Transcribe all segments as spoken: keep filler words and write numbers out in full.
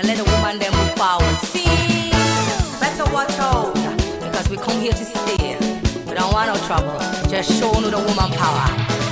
and let the woman then move forward. See, better watch out, because we come here to stay. We don't want no trouble. Just show no the woman power.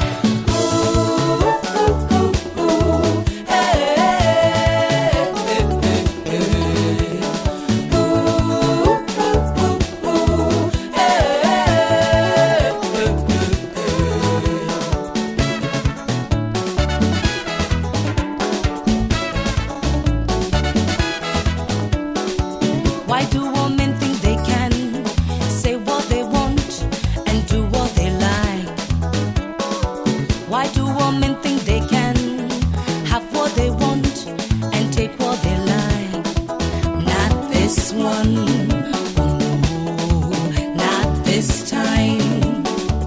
Why do women think they can say what they want and do what they like? Why do women think they can have what they want and take what they like? Not this one, oh no, not this time.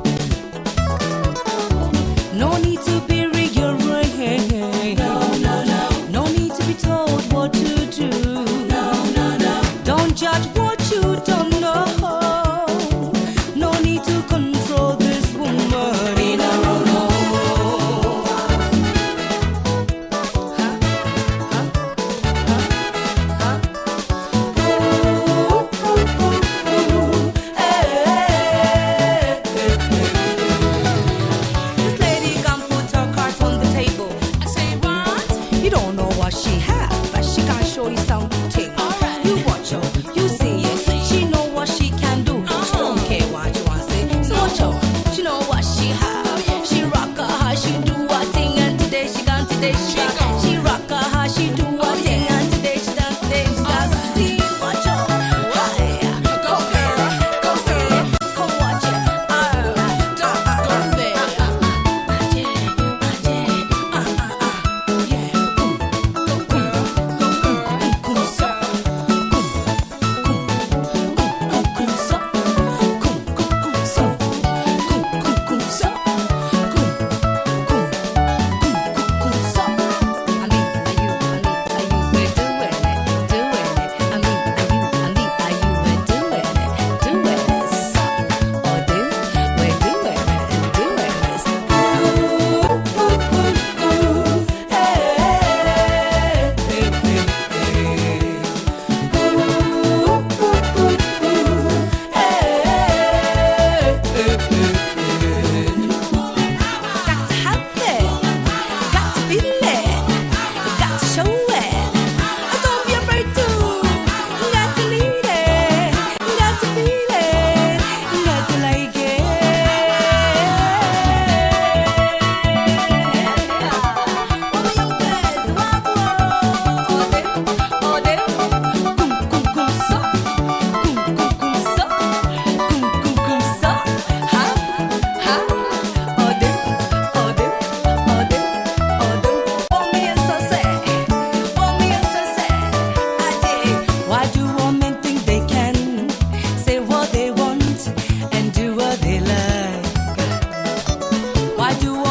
No need to be rearranged. No, no, no. No need to be told what to do. Don't judge what you don't know. No need to control this woman in a row. Huh? Huh? Huh? Huh? Ooh, ooh, ooh, ooh. Hey, hey, hey, hey. This lady can put her cards on the table. I say what? You don't know what she has, but she can show you something. You watch her, you see it. She know what she can do. She don't care what you want to say. So watch her, she know what she have. She rock her, how she do her thing, and today she gone, today she gone. She rock her, how she do her thing, and today she done, today she done. See, watch her. Hi, go there, go there, go watch it. Ah, don't go there. Ah, yeah, ah, yeah, ah, ah, ah, yeah. Go, go, go, go, go, so. Why do women think they can say what they want and do what they like? Why do